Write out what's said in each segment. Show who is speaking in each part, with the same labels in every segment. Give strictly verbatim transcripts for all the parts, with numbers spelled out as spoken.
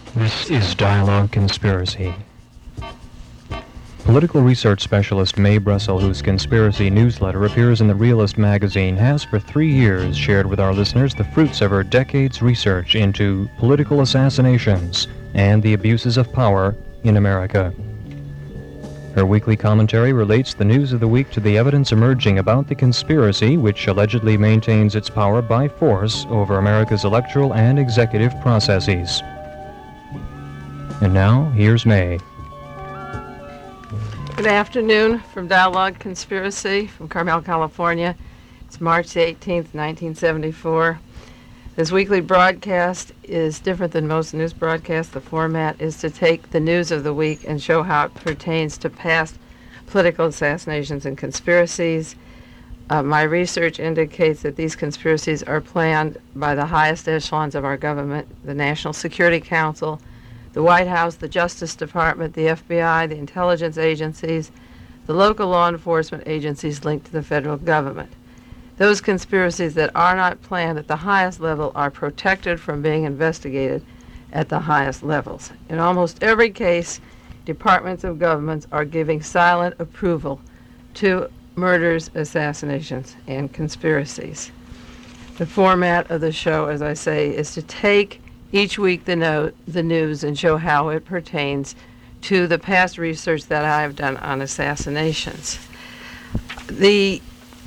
Speaker 1: This is Dialogue Conspiracy. Political research specialist Mae Brussel, whose conspiracy newsletter appears in the Realist magazine, has for three years shared with our listeners the fruits of her decades' research into political assassinations and the abuses of power in America. Her weekly commentary relates the news of the week to the evidence emerging about the conspiracy which allegedly maintains its power by force over America's electoral and executive processes. And now, here's Mae.
Speaker 2: Good afternoon from Dialogue Conspiracy from Carmel, California. It's March eighteenth, nineteen seventy-four. This weekly broadcast is different than most news broadcasts. The format is to take the news of the week and show how it pertains to past political assassinations and conspiracies. Uh, my research indicates that these conspiracies are planned by the highest echelons of our government, the National Security Council, the White House, the Justice Department, the F B I, the intelligence agencies, the local law enforcement agencies linked to the federal government. Those conspiracies that are not planned at the highest level are protected from being investigated at the highest levels. In almost every case, departments of governments are giving silent approval to murders, assassinations, and conspiracies. The format of the show, as I say, is to take each week the, no- the news and show how it pertains to the past research that I've done on assassinations. The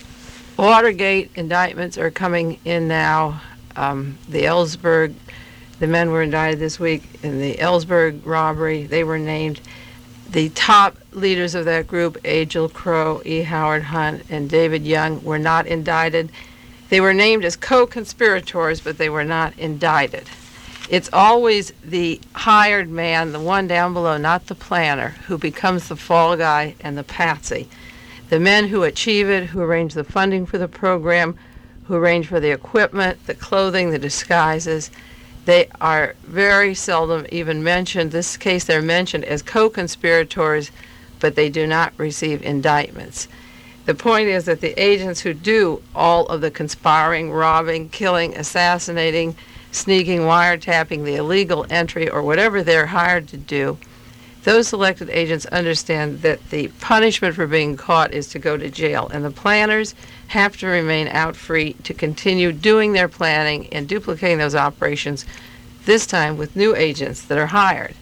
Speaker 2: Watergate indictments are coming in now. Um, the Ellsberg, the men were indicted this week in the Ellsberg robbery. They were named. The top leaders of that group, Agel Crow, E. Howard Hunt, and David Young, were not indicted. They were named as co-conspirators, but they were not indicted. It's always the hired man, the one down below, not the planner, who becomes the fall guy and the patsy. The men who achieve it, who arrange the funding for the program, who arrange for the equipment, the clothing, the disguises, they are very seldom even mentioned. In this case, they're mentioned as co-conspirators, but they do not receive indictments. The point is that the agents who do all of the conspiring, robbing, killing, assassinating, sneaking, wiretapping, the illegal entry, or whatever they're hired to do, those selected agents understand that the punishment for being caught is to go to jail, and the planners have to remain out free to continue doing their planning and duplicating those operations, this time with new agents that are hired.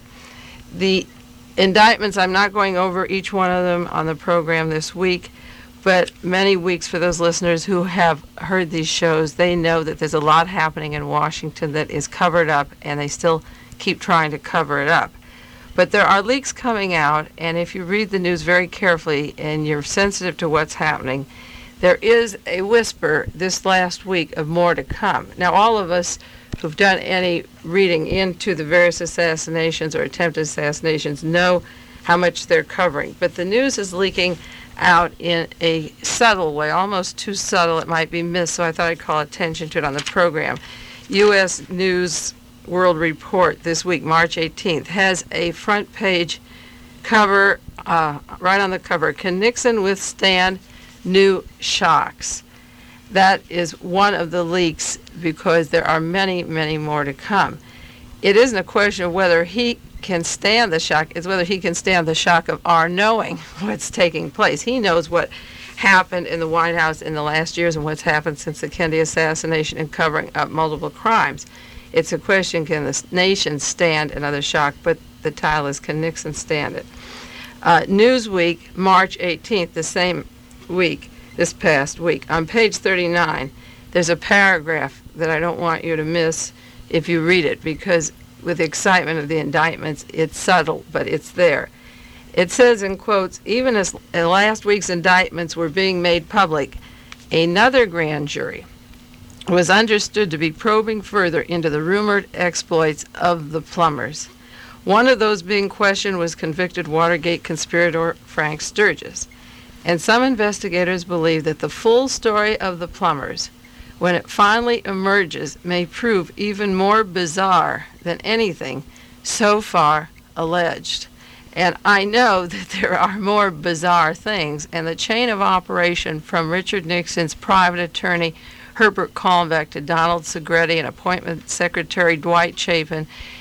Speaker 2: The indictments, I'm not going over each one of them on the program this week, but many weeks for those listeners who have heard these shows, they know that there's a lot happening in Washington that is covered up, and they still keep trying to cover it up. But there are leaks coming out, and if you read the news very carefully and you're sensitive to what's happening, there is a whisper this last week of more to come. Now, all of us who've done any reading into the various assassinations or attempted assassinations know how much they're covering. But the news is leaking out in a subtle way, almost too subtle it might be missed, so I thought I'd call attention to it on the program. U S News World Report this week, March eighteenth, has a front page cover, uh, right on the cover, "Can Nixon Withstand New Shocks?" That is one of the leaks because there are many, many more to come. It isn't a question of whether he can stand the shock, it's whether he can stand the shock of our knowing what's taking place. He knows what happened in the White House in the last years and what's happened since the Kennedy assassination and covering up multiple crimes. It's a question, can the nation stand another shock? But the title is, can Nixon stand it? Uh, Newsweek, March eighteenth, the same week, this past week, on page thirty-nine, there's a paragraph that I don't want you to miss if you read it, because with the excitement of the indictments, it's subtle, but it's there. It says, in quotes, "Even as last week's indictments were being made public, another grand jury was understood to be probing further into the rumored exploits of the plumbers. One of those being questioned was convicted Watergate conspirator Frank Sturgis. And some investigators believe that the full story of the plumbers, when it finally emerges, may prove even more bizarre than anything so far alleged." And I know that there are more bizarre things, and the chain of operation from Richard Nixon's private attorney Herbert Kalmbach to Donald Segretti and appointment secretary Dwight Chapin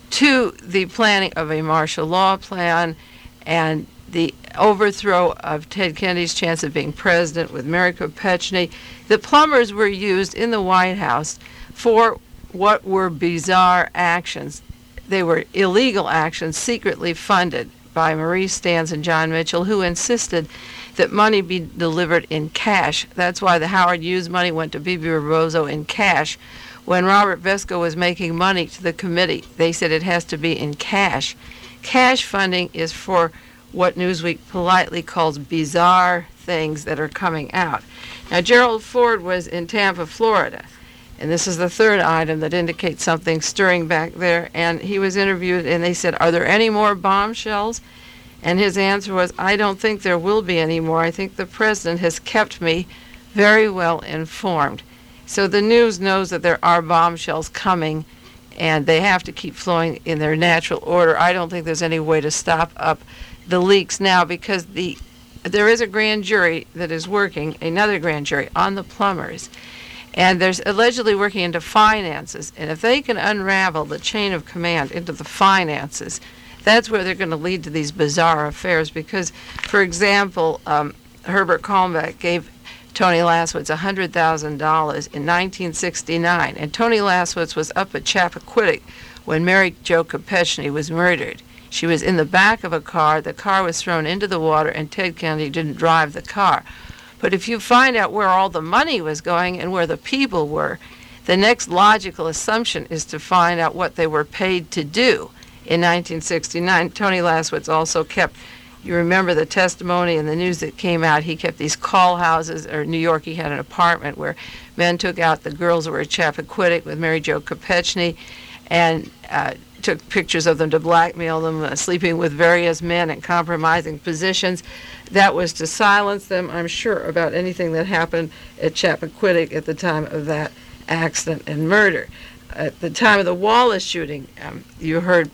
Speaker 2: to the planning of a martial law plan and the overthrow of Ted Kennedy's chance of being president with Mary Kopechne. The plumbers were used in the White House for what were bizarre actions. They were illegal actions secretly funded by Maurice Stans and John Mitchell, who insisted that money be delivered in cash. That's why the Howard Hughes money went to Bebe Rebozo in cash. When Robert Vesco was making money to the committee, they said it has to be in cash. Cash funding is for what Newsweek politely calls bizarre things that are coming out. Now, Gerald Ford was in Tampa, Florida, and this is the third item that indicates something stirring back there, and he was interviewed, and they said, are there any more bombshells? And his answer was, I don't think there will be any more. I think the president has kept me very well informed. So the news knows that there are bombshells coming, and they have to keep flowing in their natural order. I don't think there's any way to stop up the leaks now, because the there is a grand jury that is working, another grand jury, on the plumbers. And there's allegedly working into finances. And if they can unravel the chain of command into the finances, that's where they're going to lead to these bizarre affairs. Because, for example, um, Herbert Kalmbach gave Tony Laswitz one hundred thousand dollars in nineteen sixty-nine. And Tony Laswitz was up at Chappaquiddick when Mary Jo Kopechne was murdered. She was in the back of a car. The car was thrown into the water, and Ted Kennedy didn't drive the car. But if you find out where all the money was going and where the people were, the next logical assumption is to find out what they were paid to do. In nineteen sixty-nine, Tony Laswitz also kept, you remember the testimony and the news that came out, he kept these call houses, or in New York he had an apartment where men took out the girls who were at Chappaquiddick with Mary Jo Kopechne and uh, took pictures of them to blackmail them, uh, sleeping with various men in compromising positions. That was to silence them, I'm sure, about anything that happened at Chappaquiddick at the time of that accident and murder. At the time of the Wallace shooting, um, you heard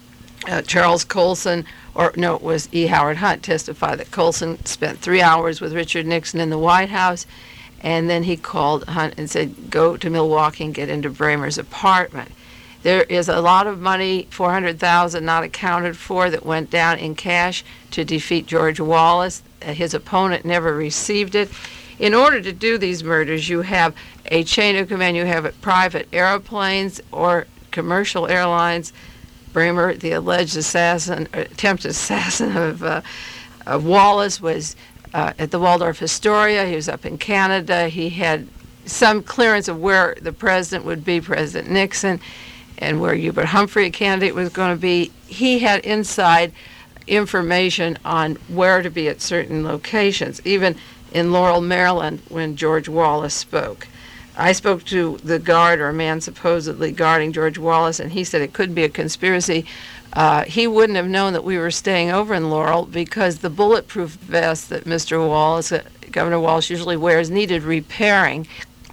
Speaker 2: uh, Charles Colson, or no, it was E. Howard Hunt, testify that Colson spent three hours with Richard Nixon in the White House, and then he called Hunt and said, go to Milwaukee and get into Bramer's apartment. There is a lot of money, four hundred thousand dollars not accounted for, that went down in cash to defeat George Wallace. Uh, his opponent never received it. In order to do these murders, you have a chain of command. You have private airplanes or commercial airlines. Bramer, the alleged assassin, attempted assassin of, uh, of Wallace, was uh, at the Waldorf Astoria. He was up in Canada. He had some clearance of where the president would be, President Nixon, and where Hubert Humphrey, a candidate, was going to be. He had inside information on where to be at certain locations, even in Laurel, Maryland, when George Wallace spoke. I spoke to the guard, or a man supposedly guarding George Wallace, and he said it could be a conspiracy. Uh, he wouldn't have known that we were staying over in Laurel because the bulletproof vest that Mister Wallace, uh, Governor Wallace, usually wears needed repairing.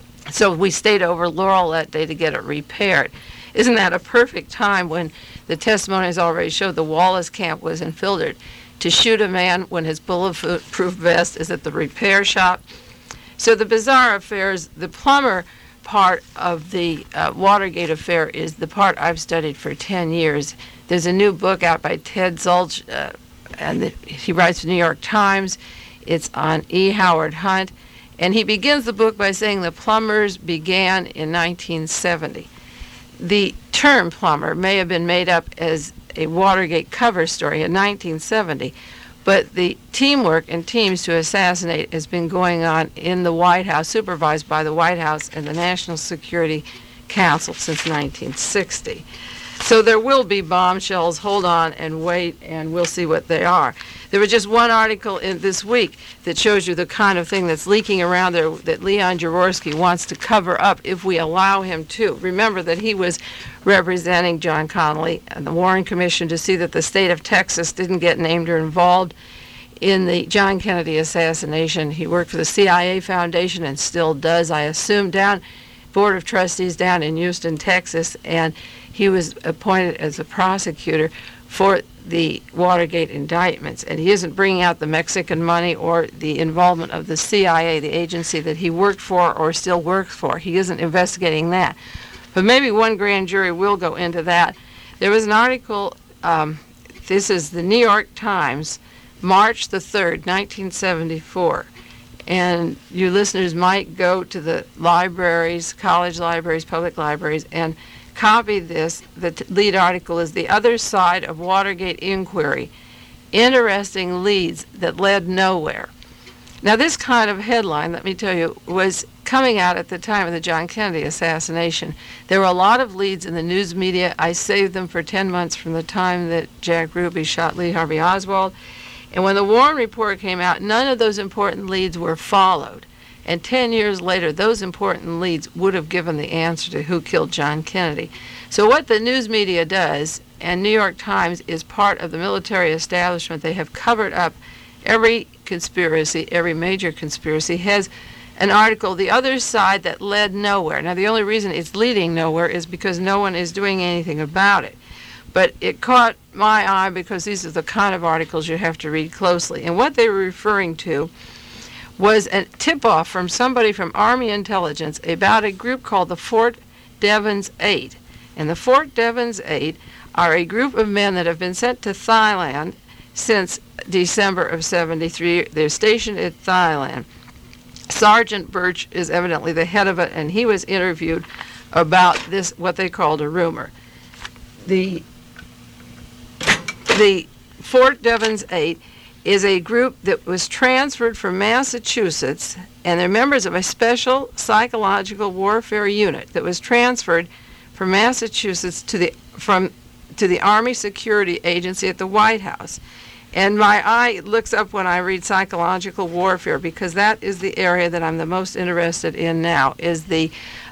Speaker 2: So we stayed over Laurel that day to get it repaired. Isn't that a perfect time, when the testimonies already showed the Wallace camp was infiltrated, to shoot a man when his bulletproof vest is at the repair shop? So the bizarre affairs, the plumber part of the uh, Watergate affair is the part I've studied for ten years. There's a new book out by Ted Zulch, uh, and the, he writes for the New York Times. It's on E. Howard Hunt, and he begins the book by saying the plumbers began in nineteen seventy. The term plumber may have been made up as a Watergate cover story in nineteen seventy, but the teamwork and teams to assassinate has been going on in the White House, supervised by the White House and the National Security Council since nineteen sixty. So there will be bombshells. Hold on and wait, and we'll see what they are. There was just one article in this week that shows you the kind of thing that's leaking around there that Leon Jaworski wants to cover up if we allow him to. Remember that he was representing John Connally and the Warren Commission to see that the state of Texas didn't get named or involved in the John Kennedy assassination. He worked for the C I A Foundation and still does, I assume, down Board of Trustees down in Houston, Texas, and he was appointed as a prosecutor for the Watergate indictments, and he isn't bringing out the Mexican money or the involvement of the C I A, the agency that he worked for or still works for. He isn't investigating that. But maybe one grand jury will go into that. There was an article, um, this is the New York Times, March the third, nineteen seventy-four. And you listeners might go to the libraries, college libraries, public libraries, and copy this. The t- lead article is "The Other Side of Watergate Inquiry. Interesting Leads That Led Nowhere." Now, this kind of headline, let me tell you, was coming out at the time of the John Kennedy assassination. There were a lot of leads in the news media. I saved them for ten months from the time that Jack Ruby shot Lee Harvey Oswald. And when the Warren Report came out, none of those important leads were followed. And ten years later, those important leads would have given the answer to who killed John Kennedy. So what the news media does, and New York Times is part of the military establishment, they have covered up every conspiracy, every major conspiracy, has an article, "The Other Side That Led Nowhere." Now, the only reason it's leading nowhere is because no one is doing anything about it. But it caught my eye because these are the kind of articles you have to read closely. And what they were referring to was a tip-off from somebody from Army Intelligence about a group called the Fort Devens Eight. And the Fort Devens Eight are a group of men that have been sent to Thailand since December of seventy-three. They're stationed at Thailand. Sergeant Birch is evidently the head of it, and he was interviewed about this, what they called a rumor. The The Fort Devens Eight is a group that was transferred from Massachusetts, and they're members of a special psychological warfare unit that was transferred from Massachusetts to the from to the Army Security Agency at the White House. And my eye looks up when I read psychological warfare, because that is the area that I'm the most interested in now, is the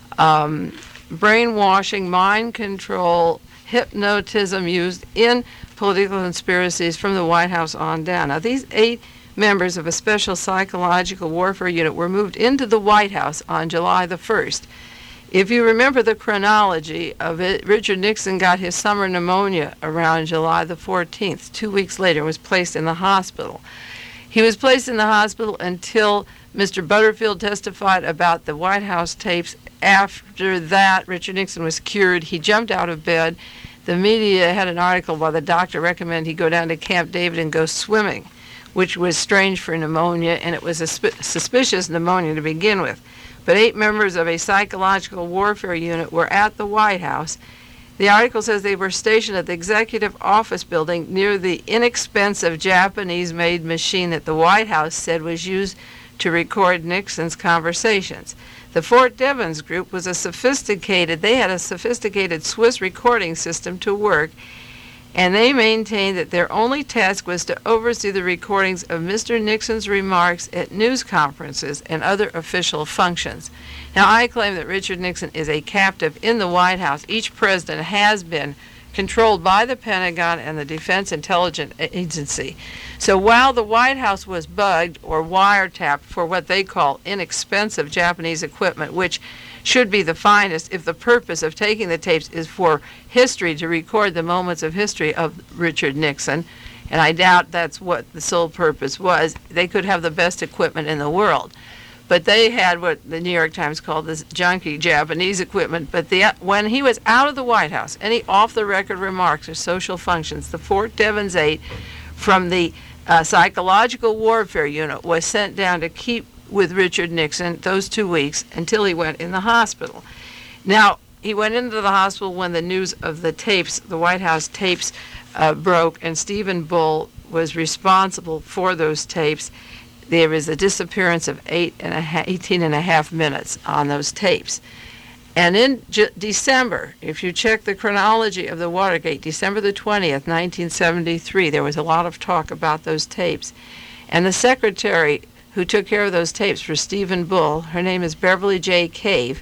Speaker 2: um, brainwashing, mind control, hypnotism used in political conspiracies from the White House on down. Now, these eight members of a special psychological warfare unit were moved into the White House on July the first. If you remember the chronology of it, Richard Nixon got his summer pneumonia around July the fourteenth. Two weeks later, was placed in the hospital. He was placed in the hospital until Mister Butterfield testified about the White House tapes. After that, Richard Nixon was cured. He jumped out of bed. The media had an article while the doctor recommended he go down to Camp David and go swimming, which was strange for pneumonia, and it was a sp- suspicious pneumonia to begin with. But eight members of a psychological warfare unit were at the White House. The article says they were stationed at the Executive Office Building near the inexpensive Japanese-made machine that the White House said was used to record Nixon's conversations. The Fort Devens group was a sophisticated, they had a sophisticated Swiss recording system to work, and they maintained that their only task was to oversee the recordings of Mister Nixon's remarks at news conferences and other official functions. Now, I claim that Richard Nixon is a captive in the White House. Each president has been controlled by the Pentagon and the Defense Intelligence Agency. So while the White House was bugged or wiretapped for what they call inexpensive Japanese equipment, which should be the finest if the purpose of taking the tapes is for history, to record the moments of history of Richard Nixon, and I doubt that's what the sole purpose was. They could have the best equipment in the world. But they had what the New York Times called this junky Japanese equipment. But the, when he was out of the White House, any off-the-record remarks or social functions, the Fort Devens Eight from the uh, Psychological Warfare Unit was sent down to keep with Richard Nixon those two weeks until he went in the hospital. Now, he went into the hospital when the news of the tapes, the White House tapes, uh, broke, and Stephen Bull was responsible for those tapes. There is a disappearance of eight and a half, eighteen and a half minutes on those tapes. And in J- December, if you check the chronology of the Watergate, December the twentieth, nineteen seventy-three, there was a lot of talk about those tapes. And the secretary who took care of those tapes for Stephen Bull, her name is Beverly J. Cave,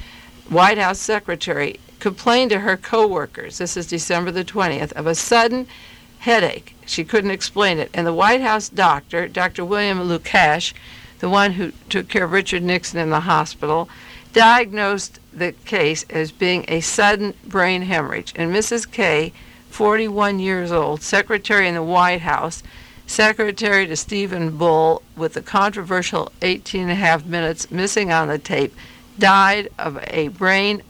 Speaker 2: White House secretary, complained to her co-workers, this is December the twentieth, of a sudden headache. She couldn't explain it. And the White House doctor, Doctor William Lukash, the one who took care of Richard Nixon in the hospital, diagnosed the case as being a sudden brain hemorrhage. And Missus K, forty-one years old, secretary in the White House, secretary to Stephen Bull, with the controversial eighteen and a half minutes missing on the tape, died of a brain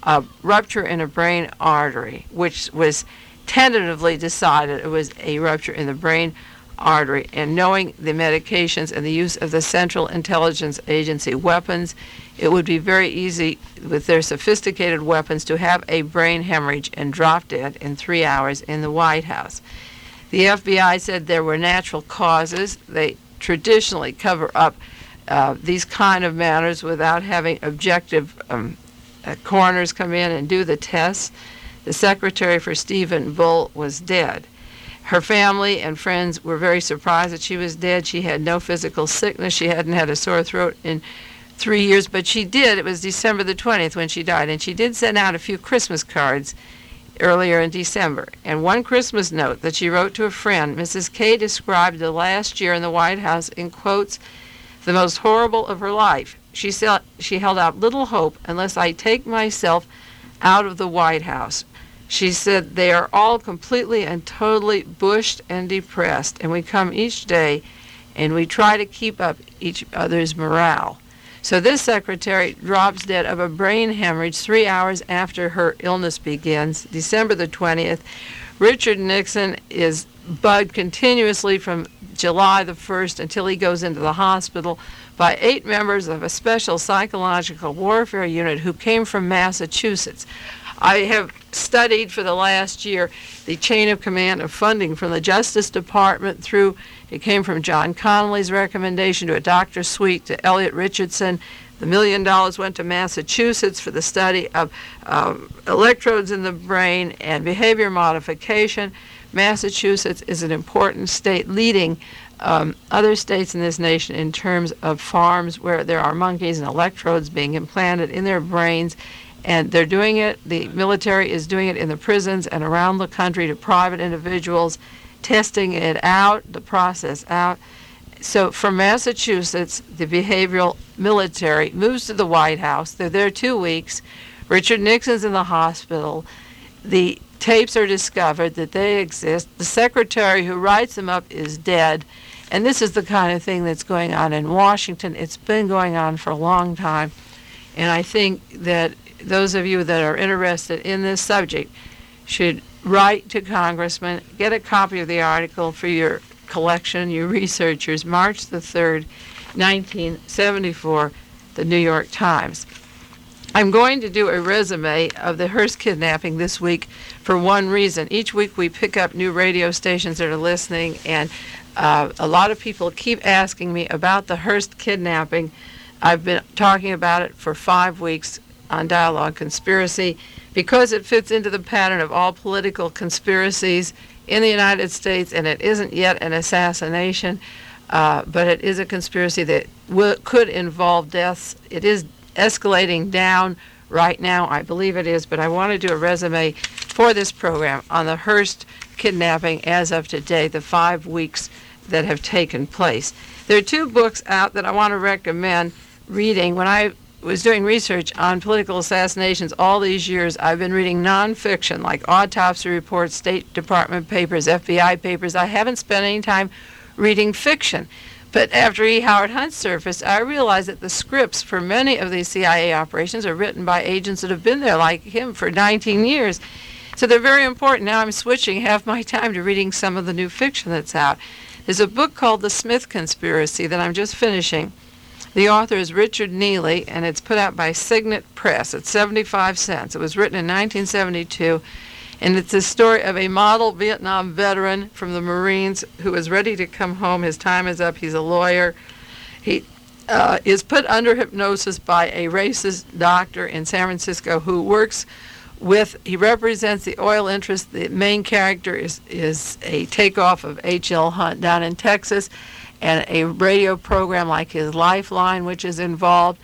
Speaker 2: a rupture in a brain artery, which was tentatively decided it was a rupture in the brain artery. And knowing the medications and the use of the Central Intelligence Agency weapons, it would be very easy with their sophisticated weapons to have a brain hemorrhage and drop dead in three hours in the White House. The F B I said there were natural causes. They traditionally cover up uh, these kind of matters without having objective um, uh, coroners come in and do the tests. The secretary for Stephen Bull was dead. Her family and friends were very surprised that she was dead. She had no physical sickness. She hadn't had a sore throat in three years, but she did. It was December the twentieth when she died, and she did send out a few Christmas cards earlier in December. And one Christmas note that she wrote to a friend, Missus K described the last year in the White House in quotes, the most horrible of her life. She said she held out little hope unless I take myself out of the White House. She said they are all completely and totally bushed and depressed, and we come each day and we try to keep up each other's morale. So this secretary drops dead of a brain hemorrhage three hours after her illness begins, December the twentieth. Richard Nixon is bugged continuously from July the first until he goes into the hospital by eight members of a special psychological warfare unit who came from Massachusetts. I have studied for the last year the chain of command of funding from the Justice Department through, it came from John Connolly's recommendation to a Doctor Sweet to Elliot Richardson. The million dollars went to Massachusetts for the study of uh, electrodes in the brain and behavior modification. Massachusetts is an important state leading um, other states in this nation in terms of farms where there are monkeys and electrodes being implanted in their brains. And they're doing it, the military is doing it in the prisons and around the country to private individuals, testing it out, the process out. So from Massachusetts, the behavioral military moves to the White House. They're there two weeks. Richard Nixon's in the hospital. The tapes are discovered that they exist. The secretary who writes them up is dead. And this is the kind of thing that's going on in Washington. It's been going on for a long time. And I think that those of you that are interested in this subject should write to Congressman, get a copy of the article for your collection, your researchers, March the third, nineteen seventy-four, the New York Times. I'm going to do a resume of the Hearst kidnapping this week for one reason. Each week we pick up new radio stations that are listening, and uh, a lot of people keep asking me about the Hearst kidnapping. I've been talking about it for five weeks on Dialogue Conspiracy because it fits into the pattern of all political conspiracies in the United States, and it isn't yet an assassination, uh, but it is a conspiracy that w- could involve deaths. It is escalating down right now, I believe it is, but I want to do a resume for this program on the Hearst kidnapping as of today, the five weeks that have taken place. There are two books out that I want to recommend reading. When I was doing research on political assassinations all these years, I've been reading nonfiction like autopsy reports, State Department papers, F B I papers. I haven't spent any time reading fiction. But after E. Howard Hunt surfaced, I realized that the scripts for many of these C I A operations are written by agents that have been there, like him, for nineteen years. So they're very important. Now I'm switching half my time to reading some of the new fiction that's out. There's a book called The Smith Conspiracy that I'm just finishing. The author is Richard Neely, and it's put out by Signet Press. It's seventy-five cents. It was written in nineteen seventy-two, and it's the story of a model Vietnam veteran from the Marines who is ready to come home. His time is up. He's a lawyer. He uh, is put under hypnosis by a racist doctor in San Francisco who works with, he represents the oil interest. The main character is, is a takeoff of H L Hunt down in Texas, and a radio program like his Lifeline, which is involved.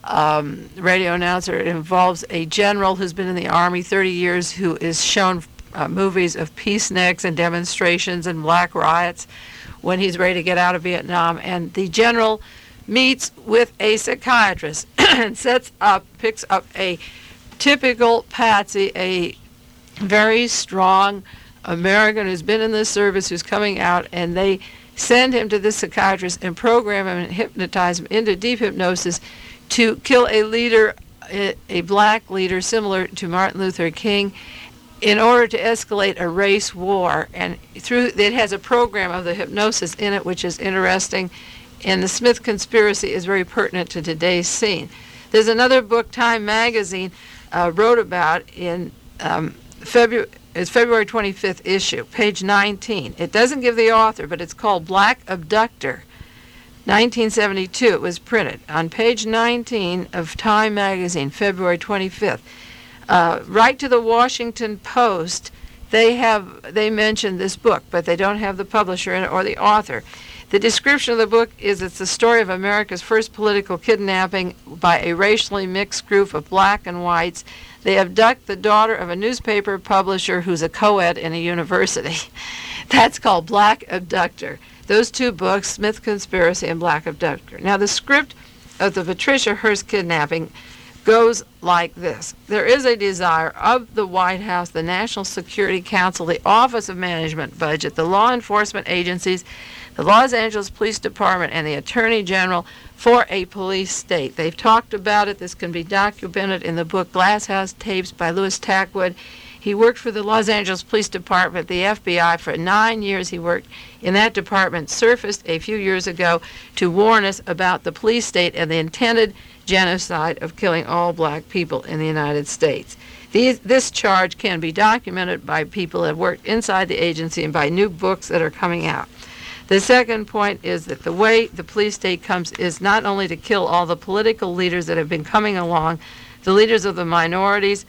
Speaker 2: Um, radio announcer, it involves a general who's been in the Army thirty years who is shown uh, movies of peaceniks and demonstrations and black riots when he's ready to get out of Vietnam. And the general meets with a psychiatrist and sets up, picks up a typical patsy, a very strong American who's been in the service, who's coming out, and they send him to this psychiatrist and program him and hypnotize him into deep hypnosis to kill a leader a, a black leader similar to Martin Luther King in order to escalate a race war. And through it has a program of the hypnosis in it, which is interesting. And the Smith conspiracy is very pertinent to today's scene. There's another book Time magazine uh, wrote about in um, February. It's February twenty-fifth issue, page nineteen. It doesn't give the author, but it's called Black Abductor, nineteen seventy-two. It was printed on page nineteen of Time magazine, February twenty-fifth. Uh, right to the Washington Post, they have they mention this book, but they don't have the publisher in it or the author. The description of the book is it's the story of America's first political kidnapping by a racially mixed group of black and whites. They abduct the daughter of a newspaper publisher who's a co-ed in a university. That's called Black Abductor. Those two books, Smith Conspiracy and Black Abductor. Now, the script of the Patricia Hearst kidnapping goes like this. There is a desire of the White House, the National Security Council, the Office of Management Budget, the law enforcement agencies, the Los Angeles Police Department, and the Attorney General for a police state. They've talked about it. This can be documented in the book Glass House Tapes by Louis Tackwood. He worked for the Los Angeles Police Department, the F B I, for nine years. He worked in that department, surfaced a few years ago to warn us about the police state and the intended genocide of killing all black people in the United States. These, this charge can be documented by people that have worked inside the agency and by new books that are coming out. The second point is that the way the police state comes is not only to kill all the political leaders that have been coming along, the leaders of the minorities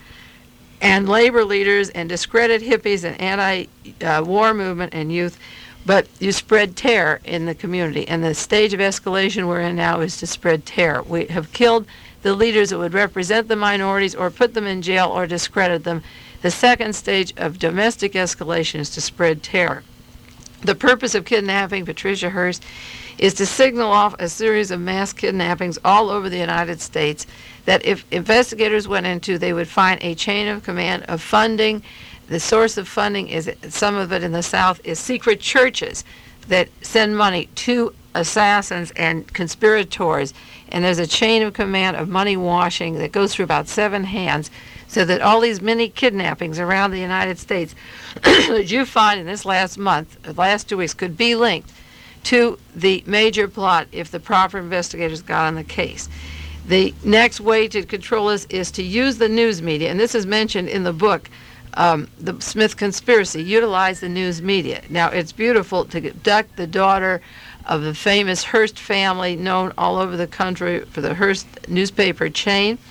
Speaker 2: and labor leaders and discredit hippies and anti-war uh, movement and youth, but you spread terror in the community. And the stage of escalation we're in now is to spread terror. We have killed the leaders that would represent the minorities or put them in jail or discredit them. The second stage of domestic escalation is to spread terror. The purpose of kidnapping Patricia Hearst is to signal off a series of mass kidnappings all over the United States that if investigators went into, they would find a chain of command of funding. The source of funding is, some of it in the South, is secret churches that send money to assassins and conspirators. And there's a chain of command of money washing that goes through about seven hands, so that all these mini kidnappings around the United States that you find in this last month, the last two weeks, could be linked to the major plot if the proper investigators got on the case. The next way to control this is to use the news media, and this is mentioned in the book, um, The Smith Conspiracy, utilize the news media. Now, it's beautiful to abduct the daughter of the famous Hearst family, known all over the country for the Hearst newspaper chain.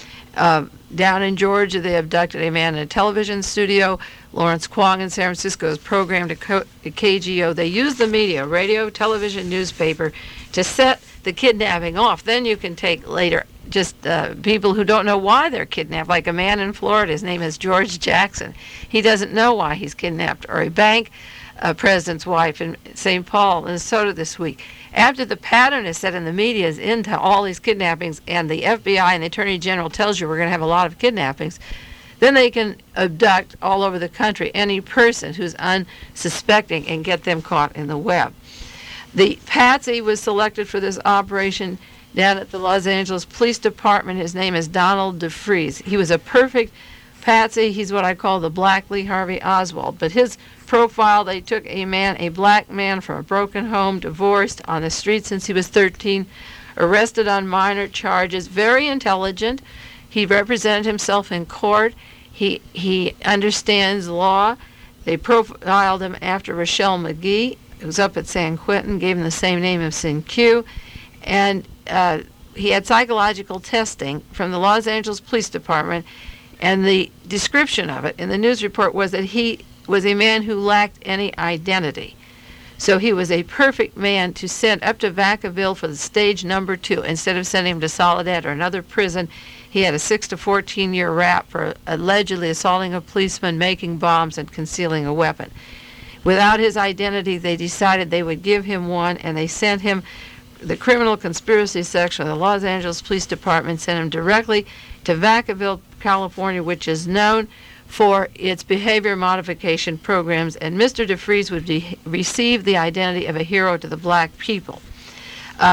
Speaker 2: Uh, down in Georgia, they abducted a man in a television studio. Lawrence Kwong in San Francisco is programmed at K G O. They use the media, radio, television, newspaper, to set the kidnapping off. Then you can take later just uh, people who don't know why they're kidnapped, like a man in Florida. His name is George Jackson. He doesn't know why he's kidnapped. Or a bank uh, president's wife in Saint Paul, Minnesota this week. After the pattern is set and the media is into all these kidnappings and the F B I and the Attorney General tells you we're going to have a lot of kidnappings, then they can abduct all over the country any person who's unsuspecting and get them caught in the web. The patsy was selected for this operation down at the Los Angeles Police Department. His name is Donald DeFries. He was a perfect patsy. He's what I call the Black Lee Harvey Oswald. But his profile, they took a man, a black man from a broken home, divorced, on the street since he was thirteen, arrested on minor charges, very intelligent. He represented himself in court. He he understands law. They profiled him after Rochelle McGee, who was up at San Quentin, gave him the same name of Sin Q, and uh, he had psychological testing from the Los Angeles Police Department, and the description of it in the news report was that he was a man who lacked any identity. So he was a perfect man to send up to Vacaville for the stage number two. Instead of sending him to Soledad or another prison, he had a six to fourteen year rap for allegedly assaulting a policeman, making bombs, and concealing a weapon. Without his identity, they decided they would give him one, and they sent him, the criminal conspiracy section of the Los Angeles Police Department sent him directly to Vacaville, California, which is known for its behavior modification programs, and Mister DeFries would be, receive the identity of a hero to the black people. Uh,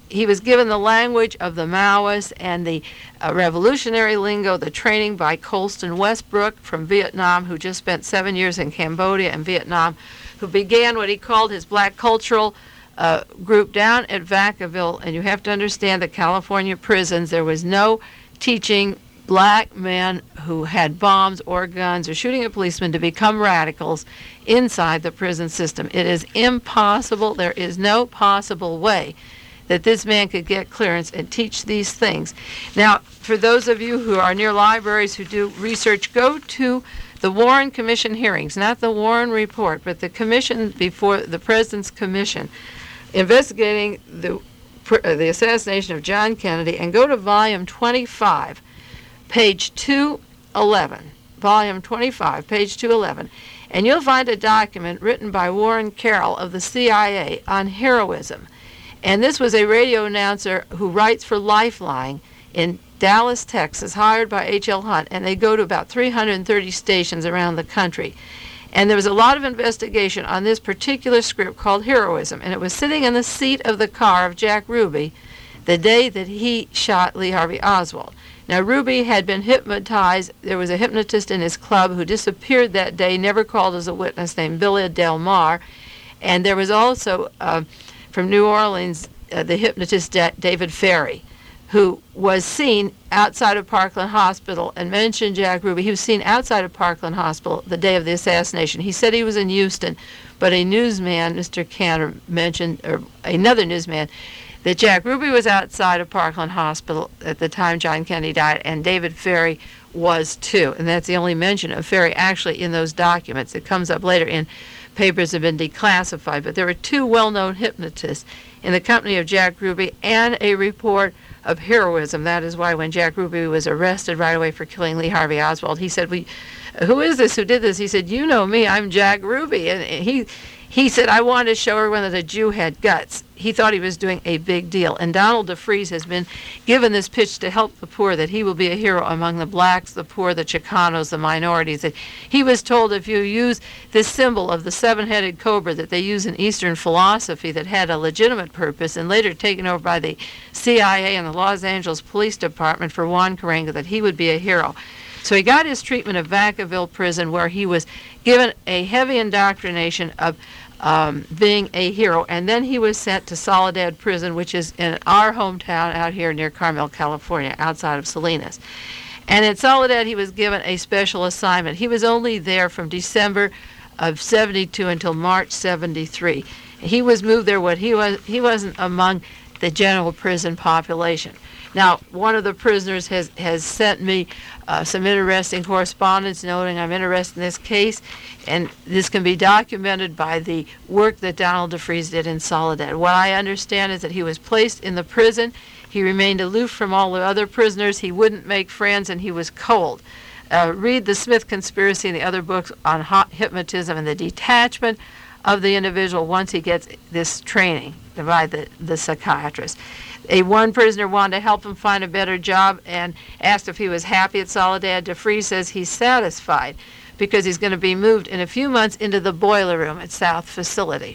Speaker 2: he was given the language of the Maoists and the uh, revolutionary lingo, the training by Colston Westbrook from Vietnam, who just spent seven years in Cambodia and Vietnam, who began what he called his black cultural uh, group down at Vacaville. And you have to understand that California prisons, there was no teaching black men who had bombs or guns or shooting at policemen to become radicals inside the prison system. It is impossible. There is no possible way that this man could get clearance and teach these things. Now, for those of you who are near libraries who do research, go to the Warren Commission hearings, not the Warren Report, but the commission before the President's Commission investigating the, uh, the assassination of John Kennedy, and go to volume twenty-five, page two eleven. Volume twenty-five, page two eleven. And you'll find a document written by Warren Carroll of the C I A on heroism. And this was a radio announcer who writes for Lifeline in Dallas, Texas, hired by H L Hunt, and they go to about three hundred thirty stations around the country. And there was a lot of investigation on this particular script called Heroism, and it was sitting in the seat of the car of Jack Ruby the day that he shot Lee Harvey Oswald. Now, Ruby had been hypnotized. There was a hypnotist in his club who disappeared that day, never called as a witness, named Billy Del Mar. And there was also, uh, from New Orleans, uh, the hypnotist da- David Ferry, who was seen outside of Parkland Hospital and mentioned Jack Ruby. He was seen outside of Parkland Hospital the day of the assassination. He said he was in Houston, but a newsman, Mister Cantor, mentioned, or another newsman, that Jack Ruby was outside of Parkland Hospital at the time John Kennedy died, and David Ferry was too. And that's the only mention of Ferry actually in those documents. It comes up later in papers that have been declassified. But there were two well-known hypnotists in the company of Jack Ruby and a report of heroism. That is why when Jack Ruby was arrested right away for killing Lee Harvey Oswald, he said, "We, who is this? Who did this?" He said, "You know me. I'm Jack Ruby." And he he said, "I wanted to show everyone that a Jew had guts." He thought he was doing a big deal. And Donald DeFreeze has been given this pitch to help the poor, that he will be a hero among the blacks, the poor, the Chicanos, the minorities. That he was told, if you use this symbol of the seven-headed cobra that they use in Eastern philosophy that had a legitimate purpose and later taken over by the C I A and the Los Angeles Police Department for Juan Carenga, that he would be a hero. So he got his treatment at Vacaville Prison, where he was given a heavy indoctrination of Um, being a hero, and then he was sent to Soledad Prison, which is in our hometown out here near Carmel, California, outside of Salinas. And in Soledad, he was given a special assignment. He was only there from December of seventy-two until March seventy-three. He was moved there when he was he wasn't among the general prison population. Now, one of the prisoners has, has sent me uh, some interesting correspondence noting I'm interested in this case, and this can be documented by the work that Donald DeFreeze did in Soledad. What I understand is that he was placed in the prison. He remained aloof from all the other prisoners. He wouldn't make friends, and he was cold. Uh, read the Smith Conspiracy and the other books on hot hypnotism and the detachment of the individual once he gets this training by the, the psychiatrist. A one prisoner wanted to help him find a better job and asked if he was happy at Soledad. DeFreeze says he's satisfied because he's going to be moved in a few months into the boiler room at South Facility.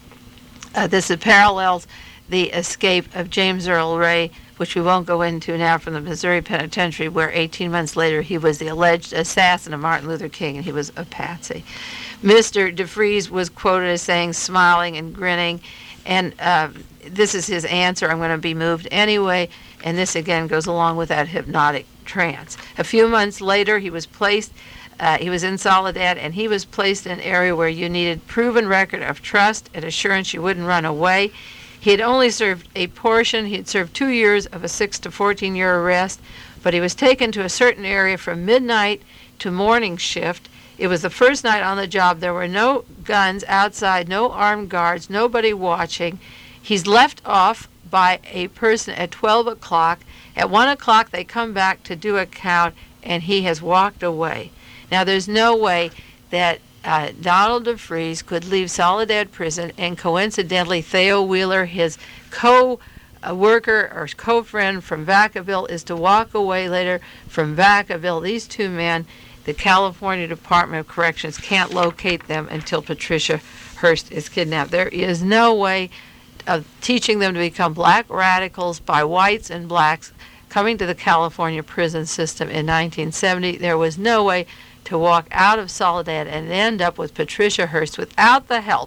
Speaker 2: Uh, this parallels the escape of James Earl Ray, which we won't go into now, from the Missouri Penitentiary, where eighteen months later he was the alleged assassin of Martin Luther King, and he was a patsy. Mister DeFreeze was quoted as saying, smiling and grinning, and uh, this is his answer: "I'm going to be moved anyway." And this again goes along with that hypnotic trance. A few months later, he was placed, uh, he was in Soledad, and he was placed in an area where you needed proven record of trust and assurance you wouldn't run away. He had only served a portion. He had served two years of a six to fourteen year arrest, but he was taken to a certain area from midnight to morning shift. It was the first night on the job. There were no guns outside, no armed guards, nobody watching. He's left off by a person at twelve o'clock. At one o'clock, they come back to do a count, and he has walked away. Now, there's no way that uh, Donald DeFreeze could leave Soledad Prison, and coincidentally, Theo Wheeler, his co-worker or co-friend from Vacaville, is to walk away later from Vacaville. These two men, the California Department of Corrections can't locate them until Patricia Hearst is kidnapped. There is no way of teaching them to become black radicals by whites and blacks coming to the California prison system in nineteen seventy. There was no way to walk out of Soledad and end up with Patricia Hearst without the help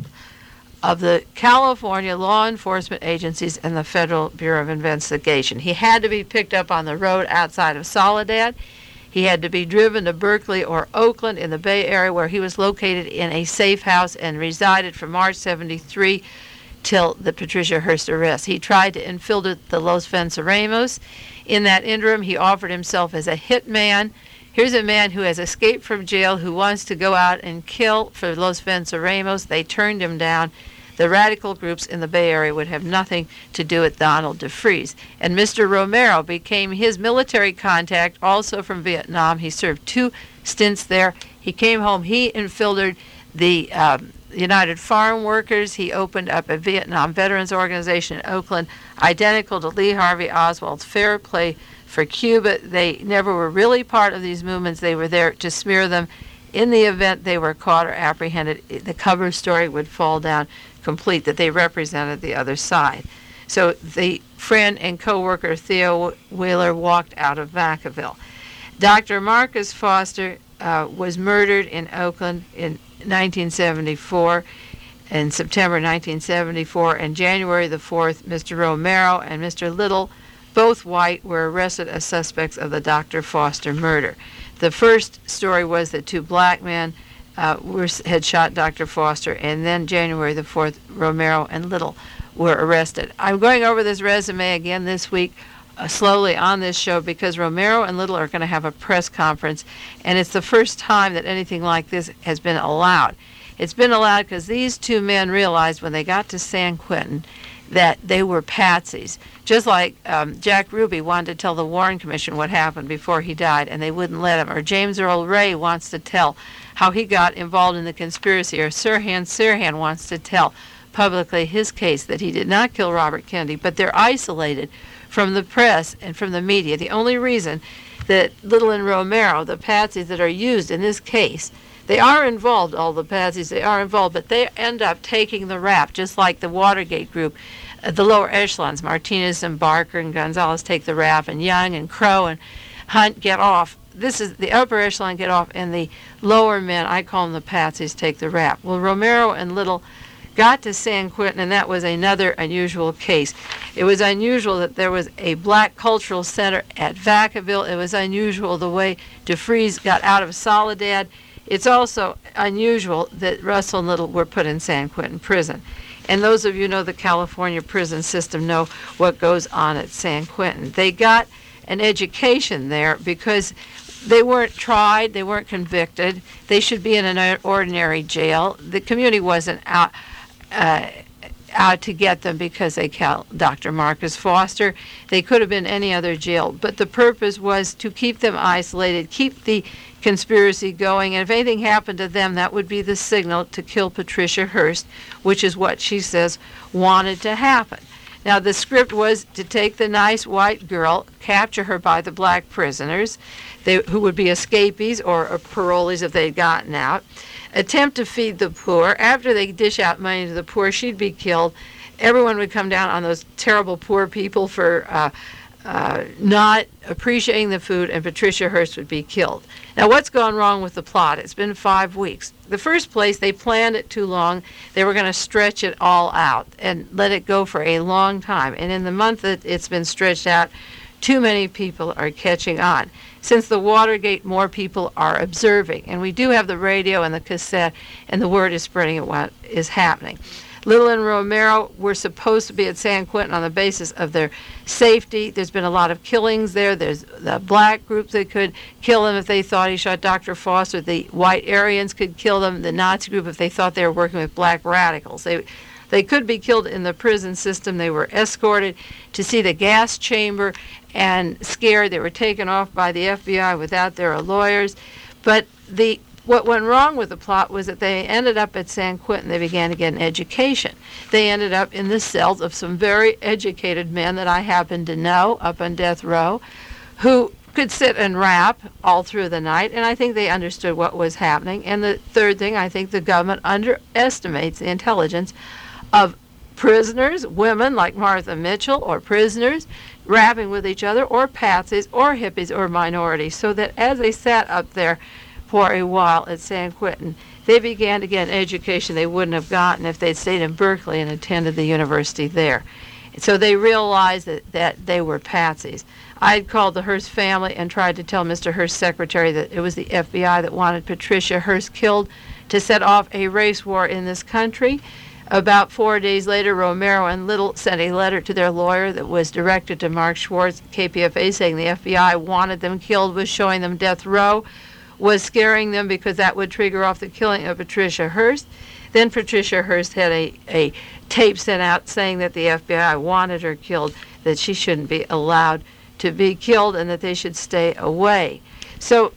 Speaker 2: of the California law enforcement agencies and the Federal Bureau of Investigation. He had to be picked up on the road outside of Soledad. He had to be driven to Berkeley or Oakland in the Bay Area, where he was located in a safe house and resided from March seventy-three till the Patricia Hearst arrest. He tried to infiltrate the Los Venceremos. In that interim, he offered himself as a hitman. Here's a man who has escaped from jail, who wants to go out and kill for Los Venceremos. They turned him down. The radical groups in the Bay Area would have nothing to do with Donald DeFreeze. And Mister Romero became his military contact, also from Vietnam. He served two stints there. He came home. He infiltrated the um, United Farm Workers. He opened up a Vietnam Veterans Organization in Oakland, identical to Lee Harvey Oswald's Fair Play for Cuba. They never were really part of these movements. They were there to smear them. In the event they were caught or apprehended, the cover story would fall down complete, that they represented the other side. So the friend and co-worker Theo Wheeler walked out of Vacaville. Doctor Marcus Foster uh, was murdered in Oakland in nineteen seventy-four, in September nineteen seventy-four, and January the fourth, Mister Romero and Mister Little, both white, were arrested as suspects of the Doctor Foster murder. The first story was that two black men uh, were, had shot Doctor Foster, and then January the fourth, Romero and Little were arrested. I'm going over this resume again this week uh, slowly on this show because Romero and Little are going to have a press conference, and it's the first time that anything like this has been allowed. It's been allowed because these two men realized when they got to San Quentin that they were patsies. Just like um, Jack Ruby wanted to tell the Warren Commission what happened before he died, and they wouldn't let him. Or James Earl Ray wants to tell how he got involved in the conspiracy. Or Sirhan Sirhan wants to tell publicly his case that he did not kill Robert Kennedy, but they're isolated from the press and from the media. The only reason that Little and Romero, the patsies that are used in this case, they are involved, all the patsies, they are involved, but they end up taking the rap, just like the Watergate group. Uh, the lower echelons, Martinez and Barker and Gonzalez take the rap, and Young and Crow and Hunt get off. This is the upper echelon get off, and the lower men, I call them the patsies, take the rap. Well, Romero and Little got to San Quentin, and that was another unusual case. It was unusual that there was a black cultural center at Vacaville. It was unusual the way DeFreeze got out of Soledad. It's also unusual that Russell and Little were put in San Quentin prison. And those of you who know the California prison system know what goes on at San Quentin. They got an education there because they weren't tried, they weren't convicted. They should be in an ordinary jail. The community wasn't out, uh, out to get them because they killed Doctor Marcus Foster. They could have been any other jail, but the purpose was to keep them isolated, keep the conspiracy going, and if anything happened to them, that would be the signal to kill Patricia Hearst, which is what she says wanted to happen. Now, the script was to take the nice white girl, capture her by the black prisoners, they, who would be escapees or, or parolees if they'd gotten out, attempt to feed the poor. After they dish out money to the poor, she'd be killed. Everyone would come down on those terrible poor people for uh, uh, not appreciating the food, and Patricia Hearst would be killed. Now, what's gone wrong with the plot? It's been five weeks. The first place, they planned it too long. They were going to stretch it all out and let it go for a long time. And in the month that it's been stretched out, too many people are catching on. Since the Watergate, more people are observing. And we do have the radio and the cassette, and the word is spreading of what is happening. Little and Romero were supposed to be at San Quentin on the basis of their safety. There's been a lot of killings there. There's the black group that could kill him if they thought he shot Doctor Foster. The white Aryans could kill them. The Nazi group if they thought they were working with black radicals. They they could be killed in the prison system. They were escorted to see the gas chamber and scared. They were taken off by the F B I without their lawyers. But the what went wrong with the plot was that they ended up at San Quentin. They began to get an education. They ended up in the cells of some very educated men that I happen to know up on death row who could sit and rap all through the night, and I think they understood what was happening. And the third thing, I think the government underestimates the intelligence of prisoners, women like Martha Mitchell, or prisoners rapping with each other, or patsies, or hippies, or minorities, so that as they sat up there for a while at San Quentin, they began to get an education they wouldn't have gotten if they'd stayed in Berkeley and attended the university there. So they realized that, that they were patsies. I had called the Hearst family and tried to tell Mister Hearst's secretary that it was the F B I that wanted Patricia Hearst killed to set off a race war in this country. About four days later, Romero and Little sent a letter to their lawyer that was directed to Mark Schwartz, K P F A, saying the F B I wanted them killed, was showing them death row, was scaring them because that would trigger off the killing of Patricia Hearst. Then Patricia Hearst had a, a tape sent out saying that the F B I wanted her killed, that she shouldn't be allowed to be killed, and that they should stay away. So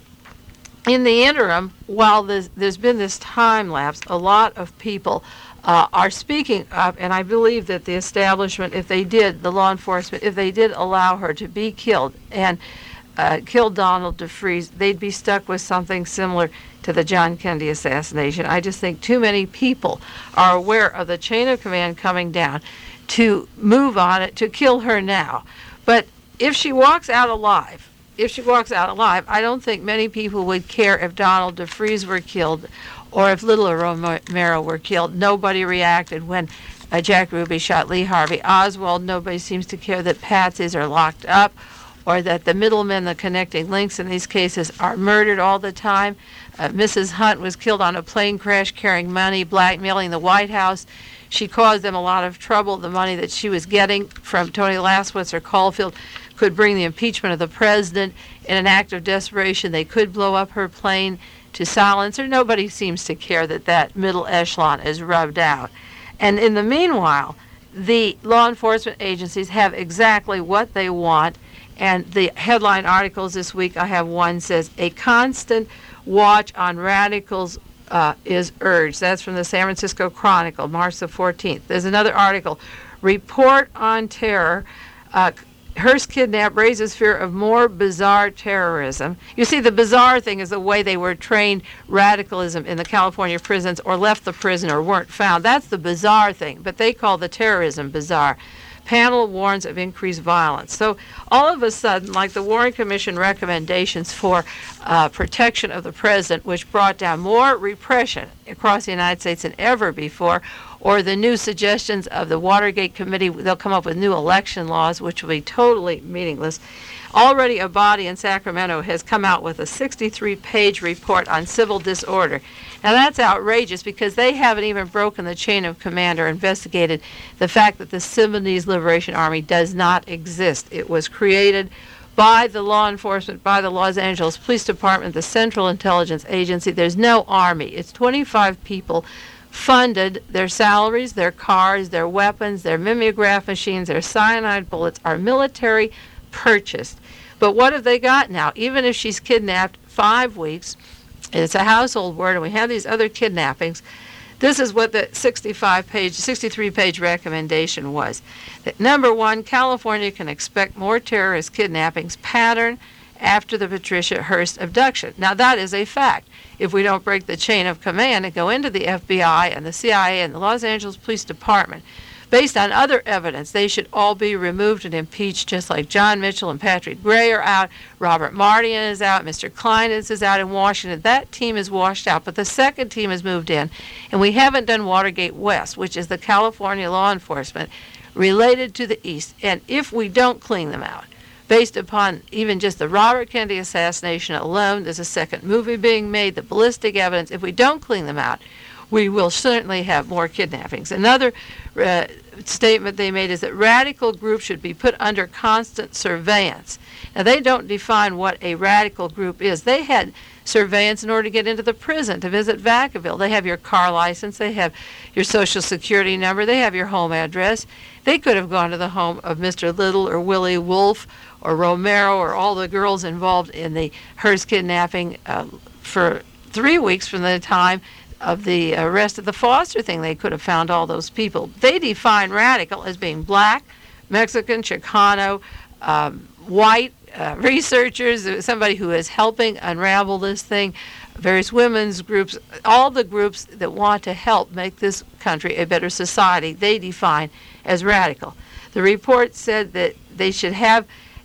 Speaker 2: in the interim, while there's, there's been this time lapse, a lot of people uh, are speaking up, and I believe that the establishment, if they did, the law enforcement, if they did allow her to be killed and uh, kill Donald DeFreeze, they'd be stuck with something similar to the John Kennedy assassination. I just think too many people are aware of the chain of command coming down to move on it, to kill her now. But if she walks out alive, if she walks out alive, I don't think many people would care if Donald DeFreeze were killed or if Little or Romero were killed. Nobody reacted when uh, Jack Ruby shot Lee Harvey Oswald. Nobody seems to care that patsies are locked up or that the middlemen, the connecting links in these cases, are murdered all the time. Uh, Missus Hunt was killed on a plane crash carrying money, blackmailing the White House. She caused them a lot of trouble. The money that she was getting from Tony Laswitz or Caulfield could bring the impeachment of the president. In an act of desperation, they could blow up her plane to silence her. Nobody seems to care that that middle echelon is rubbed out. And in the meanwhile, the law enforcement agencies have exactly what they want. And the headline articles this week, I have one says, a constant watch on radicals uh, is urged. That's from the San Francisco Chronicle, March the fourteenth. There's another article, report on terror. Uh, Hearst kidnap raises fear of more bizarre terrorism. You see, the bizarre thing is the way they were trained radicalism in the California prisons or left the prison or weren't found. That's the bizarre thing, but they call the terrorism bizarre. Panel warns of increased violence. So all of a sudden, like the Warren Commission recommendations for uh, protection of the president, which brought down more repression across the United States than ever before, or the new suggestions of the Watergate Committee, they'll come up with new election laws, which will be totally meaningless. Already a body in Sacramento has come out with a sixty-three page report on civil disorder. Now that's outrageous because they haven't even broken the chain of command or investigated the fact that the Sudanese Liberation Army does not exist. It was created by the law enforcement, by the Los Angeles Police Department, the Central Intelligence Agency. There's no army. It's twenty-five people funded. Their salaries, their cars, their weapons, their mimeograph machines, their cyanide bullets are military purchased. But what have they got now? Even if she's kidnapped five weeks, it's a household word, and we have these other kidnappings. This is what the sixty-five page, sixty-three page recommendation was. That number one, California can expect more terrorist kidnappings pattern after the Patricia Hearst abduction. Now that is a fact. If we don't break the chain of command and go into the F B I and the C I A and the Los Angeles Police Department, based on other evidence, they should all be removed and impeached, just like John Mitchell and Patrick Gray are out, Robert Mardian is out, Mister Klein is out in Washington. That team is washed out, but the second team has moved in, and we haven't done Watergate West, which is the California law enforcement related to the East. And if we don't clean them out, based upon even just the Robert Kennedy assassination alone, there's a second movie being made, the ballistic evidence, if we don't clean them out, we will certainly have more kidnappings. Another uh, statement they made is that radical groups should be put under constant surveillance. Now, they don't define what a radical group is. They had surveillance in order to get into the prison, to visit Vacaville. They have your car license. They have your social security number. They have your home address. They could have gone to the home of Mister Little or Willie Wolf or Romero or all the girls involved in the Hearst kidnapping uh, for three weeks from the time of the arrest of the Foster thing. They could have found all those people. They define radical as being black, Mexican, Chicano, um, white, uh, researchers, somebody who is helping unravel this thing, various women's groups, all the groups that want to help make this country a better society, they define as radical. The report said that they should have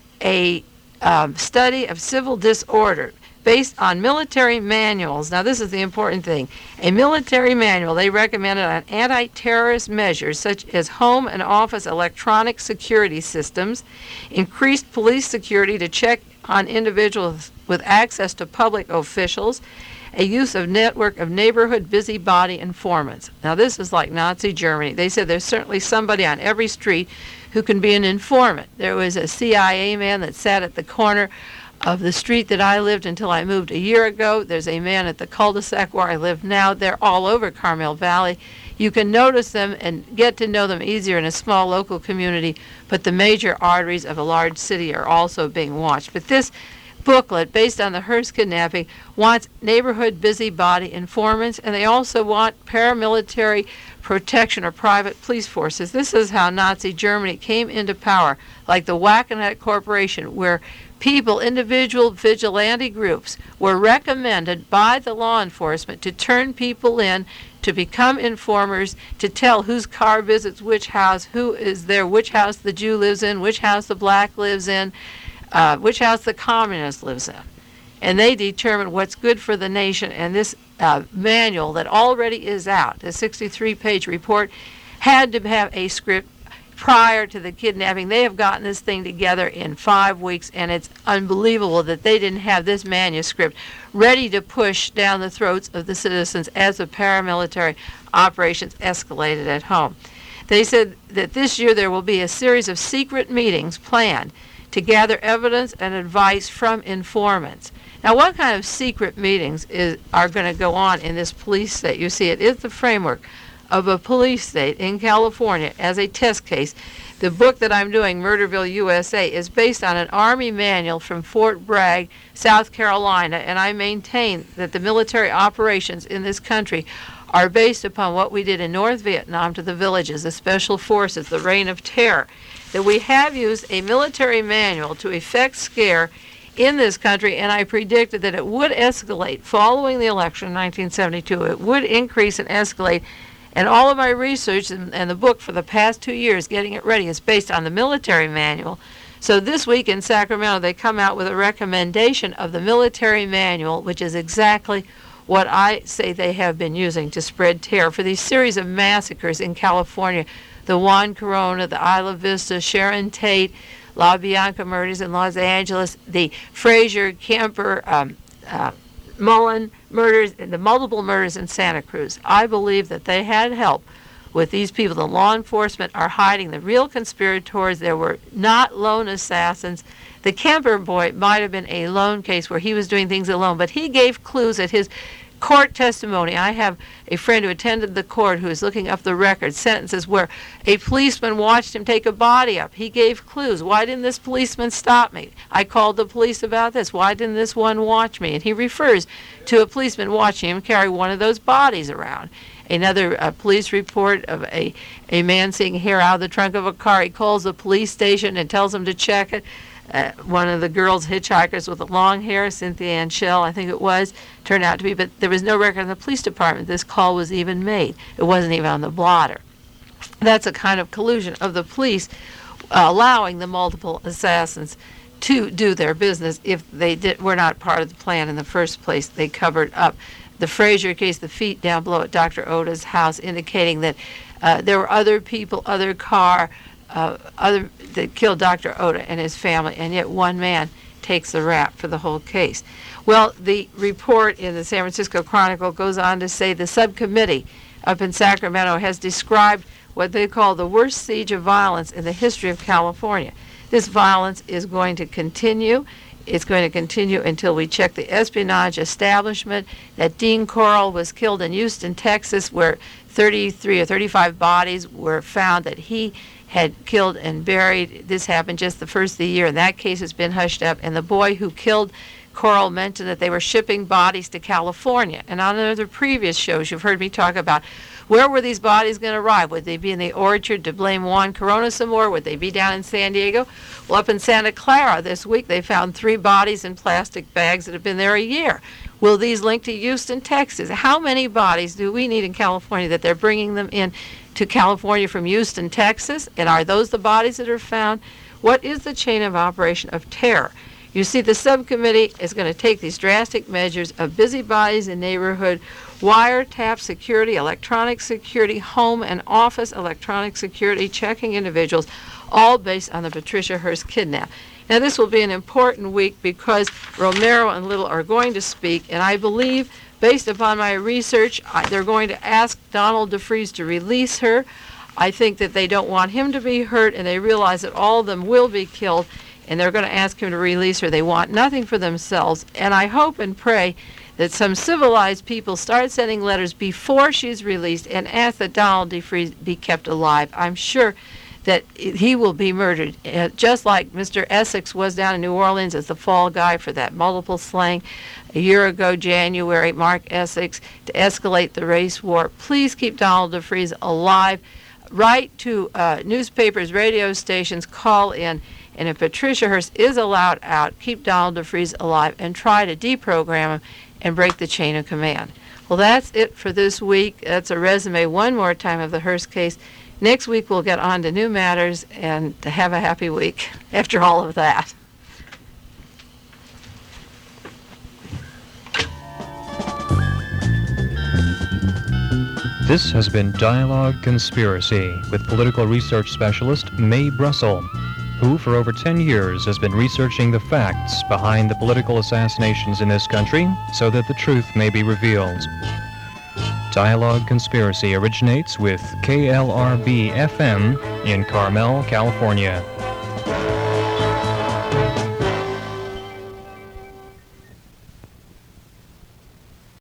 Speaker 2: a um, study of civil disorder based on military manuals. Now, this is the important thing. A military manual they recommended on anti-terrorist measures such as home and office electronic security systems, increased police security to check on individuals with access to public officials, a use of network of neighborhood busybody informants. Now, this is like Nazi Germany. They said there's certainly somebody on every street who can be an informant. There was a C I A man that sat at the corner of the street that I lived until I moved a year ago. There's a man at the cul-de-sac where I live now. They're all over Carmel Valley. You can notice them and get to know them easier in a small local community, but the major arteries of a large city are also being watched. But this booklet, based on the Hearst kidnapping, wants neighborhood busybody informants, and they also want paramilitary protection or private police forces. This is how Nazi Germany came into power, like the Wackenhut Corporation, where people, individual vigilante groups, were recommended by the law enforcement to turn people in, to become informers, to tell whose car visits which house, who is there, which house the Jew lives in, which house the black lives in, uh, which house the communist lives in. And they determine what's good for the nation. And this uh, manual that already is out, the sixty-three page report, had to have a script prior to the kidnapping. They have gotten this thing together in five weeks, and it's unbelievable that they didn't have this manuscript ready to push down the throats of the citizens as the paramilitary operations escalated at home. They said that this year there will be a series of secret meetings planned to gather evidence and advice from informants. Now, what kind of secret meetings is, are going to go on in this police state? You see, it is the framework of a police state in California as a test case. The book that I'm doing, Murderville, U S A, is based on an Army manual from Fort Bragg, South Carolina, and I maintain that the military operations in this country are based upon what we did in North Vietnam to the villages, the special forces, the reign of terror, that we have used a military manual to effect scare in this country, and I predicted that it would escalate following the election in nineteen seventy-two. It would increase and escalate. And all of my research and, and the book for the past two years, Getting It Ready, is based on the military manual. So this week in Sacramento, they come out with a recommendation of the military manual, which is exactly what I say they have been using to spread terror for these series of massacres in California, the Juan Corona, the Isla Vista, Sharon Tate, La Bianca murders in Los Angeles, the Frazier, Kemper, um, uh, Mullen murders, and the multiple murders in Santa Cruz. I believe that they had help with these people. The law enforcement are hiding the real conspirators. There were not lone assassins. The Kemper boy might have been a lone case where he was doing things alone, but he gave clues at his court testimony. I have a friend who attended the court who is looking up the record, sentences where a policeman watched him take a body up. He gave clues. Why didn't this policeman stop me? I called the police about this. Why didn't this one watch me? And he refers to a policeman watching him carry one of those bodies around. Another uh, police report of a, a man seeing hair out of the trunk of a car. He calls the police station and tells them to check it. Uh, one of the girls, hitchhikers with the long hair, Cynthia Ann Schell, I think it was, turned out to be, but there was no record in the police department this call was even made. It wasn't even on the blotter. That's a kind of collusion of the police uh, allowing the multiple assassins to do their business if they did, were not part of the plan in the first place. They covered up. The Frazier case, the feet down below at Doctor Oda's house, indicating that uh, there were other people, other car, uh, other that killed Doctor Oda and his family, and yet one man takes the rap for the whole case. Well, the report in the San Francisco Chronicle goes on to say the subcommittee up in Sacramento has described what they call the worst siege of violence in the history of California. This violence is going to continue. It's going to continue until we check the espionage establishment. That Dean Corll was killed in Houston, Texas, where thirty-three or thirty-five bodies were found that he had killed and buried. This happened just the first of the year, and that case has been hushed up. And the boy who killed Coral mentioned that they were shipping bodies to California. And on other previous shows, you've heard me talk about where were these bodies going to arrive? Would they be in the orchard to blame Juan Corona some more? Would they be down in San Diego? Well, up in Santa Clara this week, they found three bodies in plastic bags that have been there a year. Will these link to Houston, Texas? How many bodies do we need in California that they're bringing them in to California from Houston, Texas? And are those the bodies that are found? What is the chain of operation of terror? You see, the subcommittee is going to take these drastic measures of busybodies in neighborhood, wiretap security, electronic security, home and office electronic security, checking individuals, all based on the Patricia Hearst kidnap. Now, this will be an important week because Romero and Little are going to speak, and I believe, based upon my research, I, they're going to ask Donald DeFreeze to release her. I think that they don't want him to be hurt, and they realize that all of them will be killed, and they're going to ask him to release her. They want nothing for themselves, and I hope and pray that some civilized people start sending letters before she's released and ask that Donald DeFreeze be kept alive. I'm sure that he will be murdered, uh, just like Mister Essex was down in New Orleans as the fall guy for that multiple slaying a year ago, January, Mark Essex, to escalate the race war. Please keep Donald DeFreeze alive. Write to uh, newspapers, radio stations, call in. And if Patricia Hearst is allowed out, keep Donald DeFreeze alive and try to deprogram him and break the chain of command. Well, that's it for this week. That's a resume one more time of the Hearst case. Next week we'll get on to new matters and to have a happy week after all of that.
Speaker 1: This has been Dialogue Conspiracy with political research specialist Mae Brussell, who for over ten years has been researching the facts behind the political assassinations in this country so that the truth may be revealed. Dialogue Conspiracy originates with K L R B F M in Carmel, California.